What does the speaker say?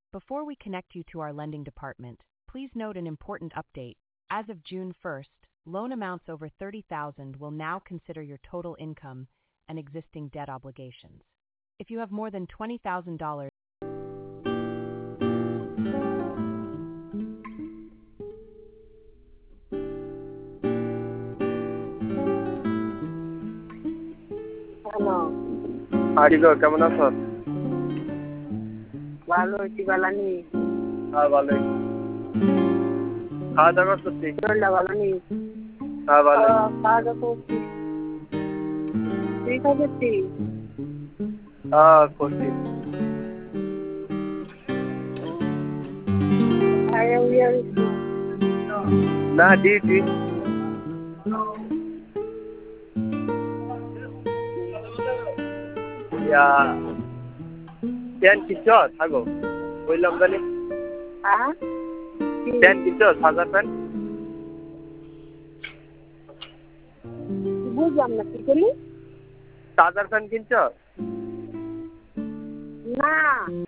Before we connect you to our lending department, please note an important update. As of June 1st, loan amounts over $30,000 will now consider your total income and existing debt obligations. If you have more than $20,000, hello, আরিগো কেমন আছো? ভালো আছি বালানি। হ্যাঁ ভালোই। খাওয়া দাওয়া করছি। শরীরটা ভালো নেই। হ্যাঁ ভালোই। খাওয়া দাওয়া করছি। তুই খাওয়া করছিস? হ্যাঁ করছি। না ডিউটি। প্যান্ট কিনছ থাকো বললাম জানি। প্যান্ট কিনছ সাদা প্যান্ট? বুঝলাম না, কি করলি? সাদা প্যান্ট কিনছ? না।